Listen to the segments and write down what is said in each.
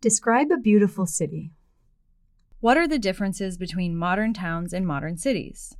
Describe a beautiful city. What are the differences between modern towns and modern cities?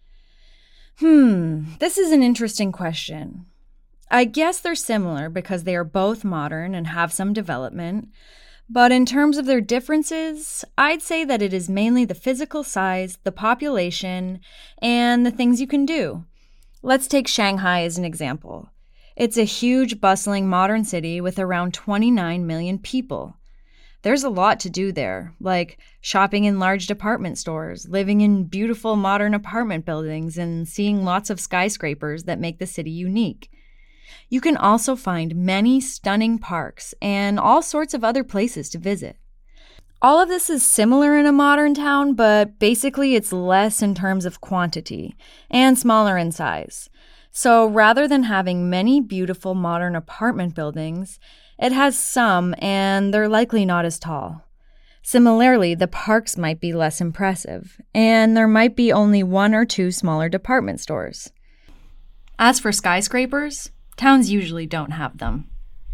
This is an interesting question. I guess they're similar because they are both modern and have some development. But in terms of their differences, I'd say that it is mainly the physical size, the population, and the things you can do. Let's take Shanghai as an example. It's a huge, bustling modern city with around 29 million people. There's a lot to do there, like shopping in large department stores, living in beautiful modern apartment buildings, and seeing lots of skyscrapers that make the city unique. You can also find many stunning parks and all sorts of other places to visit. All of this is similar in a modern town, but basically it's less in terms of quantity and smaller in size. So rather than having many beautiful modern apartment buildings, it has some, and they're likely not as tall. Similarly, the parks might be less impressive, and there might be only 1 or 2 smaller department stores. As for skyscrapers, towns usually don't have them.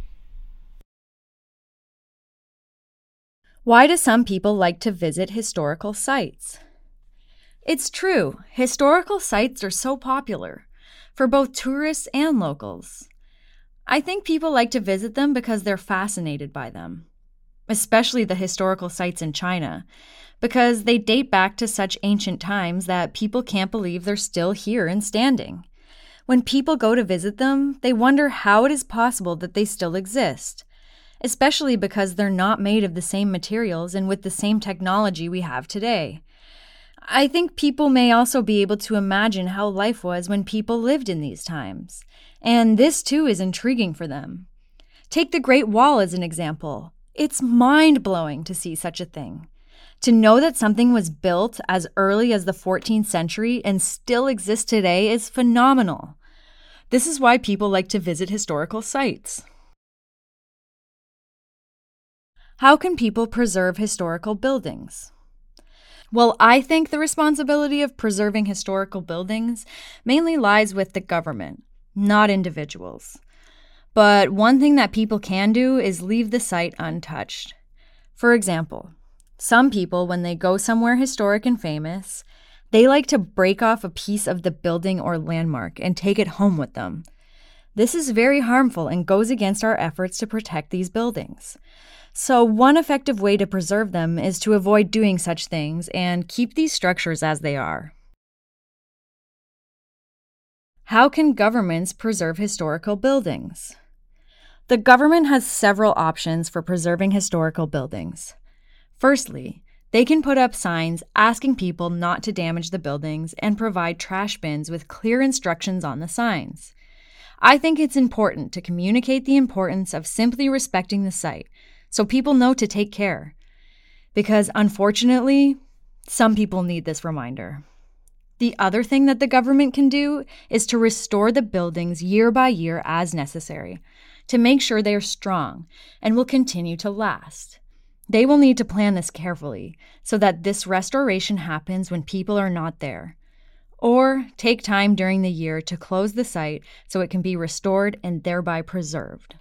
Why do some people like to visit historical sites? It's true, historical sites are so popular, for both tourists and locals. I think people like to visit them because they're fascinated by them, especially the historical sites in China, because they date back to such ancient times that people can't believe they're still here and standing. When people go to visit them, they wonder how it is possible that they still exist, especially because they're not made of the same materials and with the same technology we have today. I think people may also be able to imagine how life was when people lived in these times, and this too is intriguing for them. Take the Great Wall as an example. It's mind-blowing to see such a thing. To know that something was built as early as the 14th century and still exists today is phenomenal. This is why people like to visit historical sites. How can people preserve historical buildings? Well, I think the responsibility of preserving historical buildings mainly lies with the government, not individuals. But one thing that people can do is leave the site untouched. For example, some people, when they go somewhere historic and famous, they like to break off a piece of the building or landmark and take it home with them. This is very harmful and goes against our efforts to protect these buildings. So one effective way to preserve them is to avoid doing such things and keep these structures as they are. How can governments preserve historical buildings? The government has several options for preserving historical buildings. Firstly, they can put up signs asking people not to damage the buildings and provide trash bins with clear instructions on the signs. I think it's important to communicate the importance of simply respecting the site, so people know to take care. Because unfortunately, some people need this reminder. The other thing that the government can do is to restore the buildings year by year as necessary, to make sure they are strong and will continue to last. They will need to plan this carefully so that this restoration happens when people are not there. Or take time during the year to close the site so it can be restored and thereby preserved.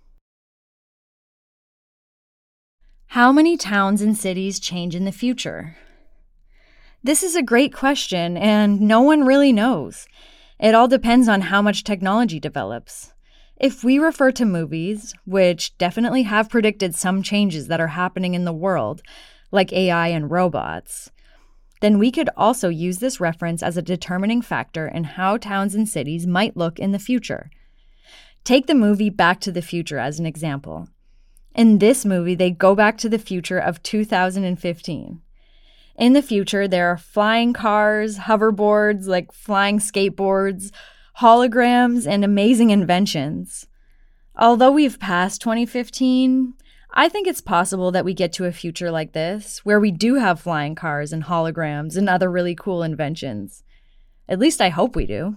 How many towns and cities change in the future? This is a great question, and no one really knows. It all depends on how much technology develops. If we refer to movies, which definitely have predicted some changes that are happening in the world, like AI and robots, then we could also use this reference as a determining factor in how towns and cities might look in the future. Take the movie Back to the Future as an example. In this movie, they go back to the future of 2015. In the future, there are flying cars, hoverboards, like flying skateboards, holograms, and amazing inventions. Although we've passed 2015, I think it's possible that we get to a future like this, where we do have flying cars and holograms and other really cool inventions. At least I hope we do.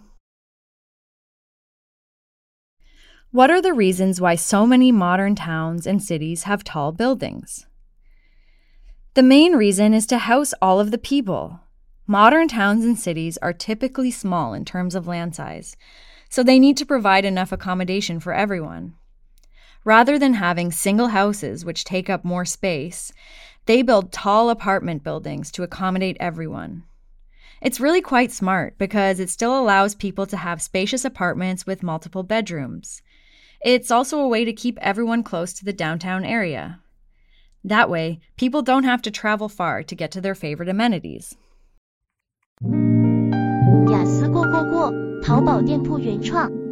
What are the reasons why so many modern towns and cities have tall buildings? The main reason is to house all of the people. Modern towns and cities are typically small in terms of land size, so they need to provide enough accommodation for everyone. Rather than having single houses which take up more space, they build tall apartment buildings to accommodate everyone. It's really quite smart because it still allows people to have spacious apartments with multiple bedrooms. It's also a way to keep everyone close to the downtown area. That way, people don't have to travel far to get to their favorite amenities. 雅思过，淘宝店铺原创